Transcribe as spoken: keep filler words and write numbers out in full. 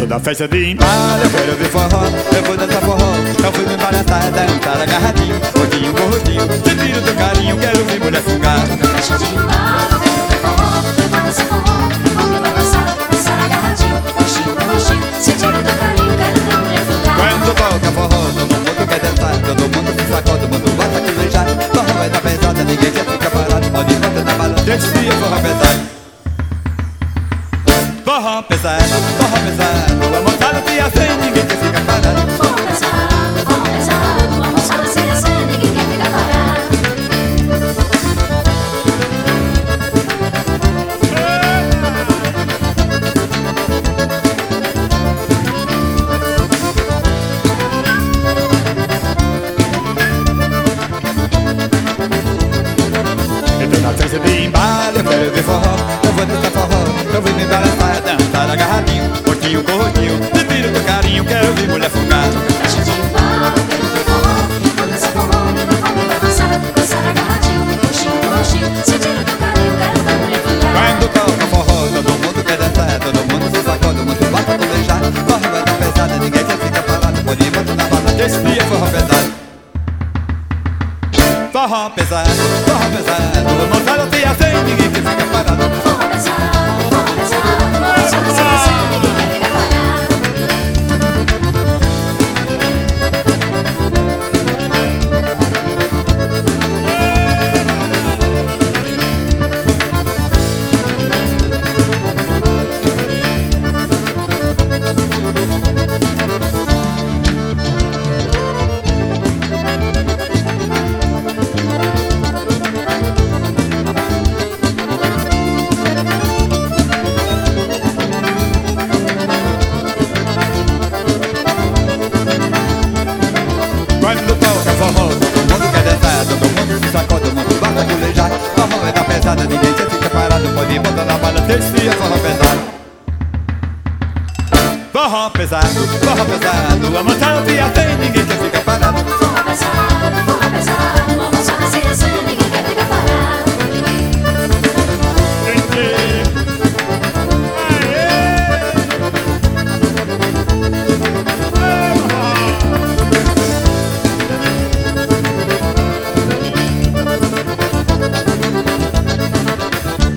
da festa de embalo, eu quero ver forró, eu vou dançar forró. Eu fui me embaraçar, dançar agarradinho, gordinho, gordinho, te tiro do carinho, quero ver mulher fungar. Festa de embalo, eu quero ver forró, eu vou dançar forró. Eu vou me embaraçar, dançar agarradinho, gordinho, gordinho, te tiro do carinho, quero ver mulher fungar. Quando toca forró, todo mundo quer dançar, todo mundo se sacode, todo mundo gosta de beijar. Forró é da pesada, ninguém quer ficar parado, pode botar na balança, esse dia forró pesado. Forró pesado, forró pesado, a moçada se acende, ninguém quer ficar parado. Forró pesado, forró pesado, a moçada se acende, ninguém quer ficar parado. Eu tô na festa de embalo, eu quero ver forró, eu vou dançar forró, eu vou me embaraçar, dançar agarradinho, gordinho, gordinho, te tiro do carinho, quero ver mulher fungar. Festa de embalo, eu quero ver forró, eu vou dançar forró. Eu vou me embaraçar, dançar agarradinho, gordinho, gordinho, te tiro do carinho, quero ver mulher fungar. Quando toca forró, todo mundo quer dançar, todo mundo se sacode, todo mundo bota pra beijar. Forró é da pesada, ninguém quer ficar parado, pode botar na bala, esse dia forró pesado. Forró pesado, forró pesado, a moçada se acende, ninguém quer ficar parado. Forró pesado, forró pesado, a moçada se acende, ninguém quer ficar parado. Quando toca forró, todo mundo quer dançar, todo mundo se sacode, todo mundo gosta de beijar. Forró é da pesada, ninguém quer ficar parado, pode botar na bala, esse dia forró pesado. Forró pesado, forró pesado, a moçada se acende, ninguém quer ficar parado. Forró pesado, forró pesado, a moçada